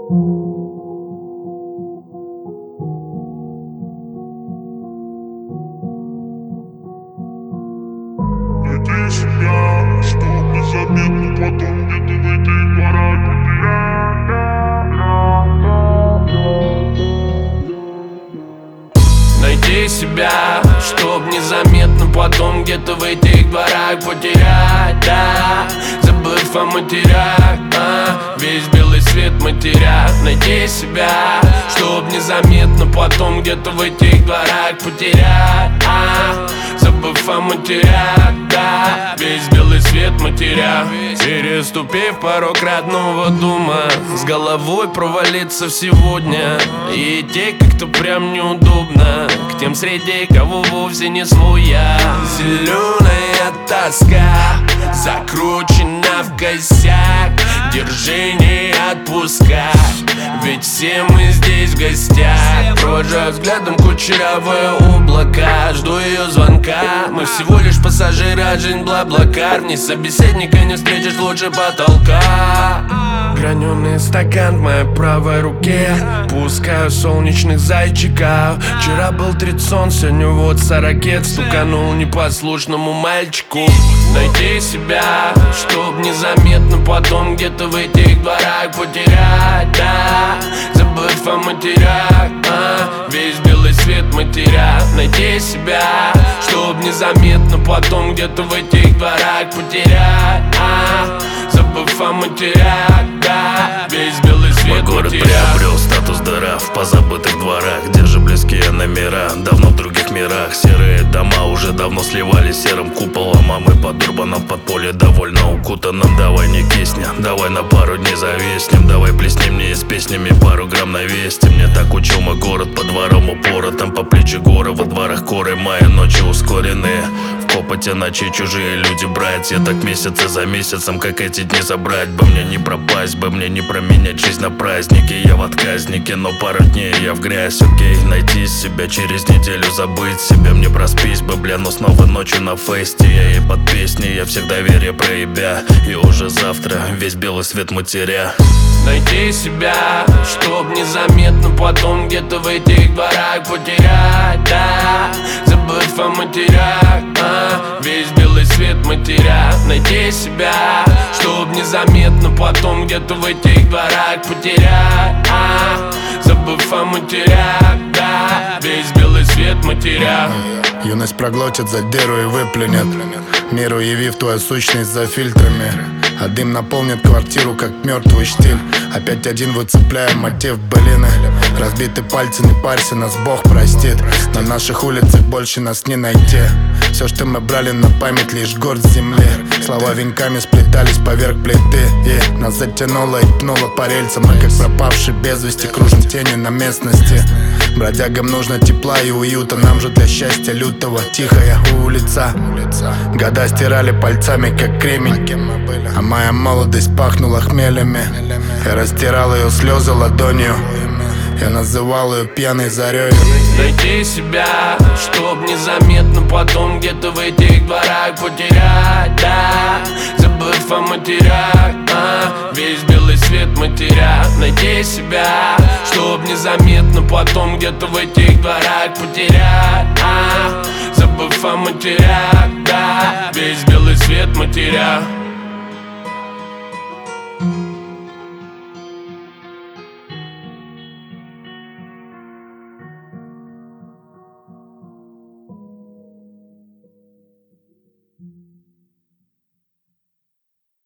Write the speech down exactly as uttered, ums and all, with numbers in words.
Найди себя, чтоб незаметно потом где-то в этих дворах потерять. Найди себя, чтоб незаметно потом где-то в этих дворах потерять, да. Забыв о матерях, а, весь белый свет матеря. Найди себя, чтоб незаметно потом где-то в этих дворах потерять, а, забыв о матерях, да. Весь белый свет матеря. Переступив порог родного дома, с головой провалиться в сегодня и идти как-то прям неудобно к тем среди кого вовсе не свой я. Зеленая тоска закручена в косяк, держи, не отпускай, ведь все мы здесь в гостях. Провожаю взглядом кучерявое облако, жду ее звонка. Мы всего лишь пассажиры, а жизнь бла-блакар. Ни собеседника не встретишь лучше потолка. Граненый стакан в моей правой руке, пускаю солнечных зайчиков. Вчера был тридцать, сегодня вот сорокет. Стуканул непослушному мальчику. Найди себя, чтоб незаметно потом где-то в этих дворах потерять, да. Забыв о матерях, а, весь белый свет матеря. Найди себя, чтоб незаметно потом где-то в этих дворах потерять, а, забыв о матерях, да. Весь белый свет мой город матеря. приобрел статус дыра в позабытых дворах, где же близкие номера, давно в других мирах. Серые дома уже давно сливались серым куполом, а мы под урбаном в подполье довольно укутанным. Давай не кисни, давай на пару дней зависнем, давай плесни мне с песнями пару грамм на вести. Мне так учил мой город, по дворам упора, там по плечи горы, во дворах коры, мои ночи ускорены. В копоте ночи чужие люди, братья, так месяцы за месяцем, как эти дни забрать бы мне, не пропасть бы мне, не променять жизнь на праздники. Я в отказнике, но пару дней я в грязь, окей. Найти себя, через неделю забыть себя, мне проспись бы, бля, но снова ночью на фесте. Я и под песни, я всех доверие проебя, и уже завтра весь белый свет матеря. Найди себя, чтоб незаметно потом где-то в этих дворах потерять, да. Забыв о матерях, а, весь белый свет матеря. Найди себя, чтоб незаметно потом где-то в этих дворах потерять, а, забыв о матерях, да. Весь белый свет матеря. Юность проглотит задиру и выплюнет, миру явив твою сущность за фильтрами. А дым наполнит квартиру, как мертвый штиль. Опять один выцепляем мотив былины. Разбиты пальцы, не парься, нас Бог простит. На наших улицах больше нас не найти. Все, что мы брали на память, лишь горсть земли. Слова венками сплетались поверх плиты, и нас затянуло и пнуло по рельсам. Мы как пропавшие без вести кружим тени на местности. Бродягам нужно тепла и уюта, нам же для счастья лютого тихая улица. Года стирали пальцами, как кремень, а моя молодость пахнула хмелями. Я растирал ее слезы ладонью, я называл ее пьяной зарею. Найди себя, чтоб незаметно потом где-то в этих дворах потерять, да. Забыв о матерях, а, весь белый свет матеря. Найди себя, чтоб незаметно потом где-то в этих дворах потерять, а, забыв о матерях, да. Весь белый свет матеря.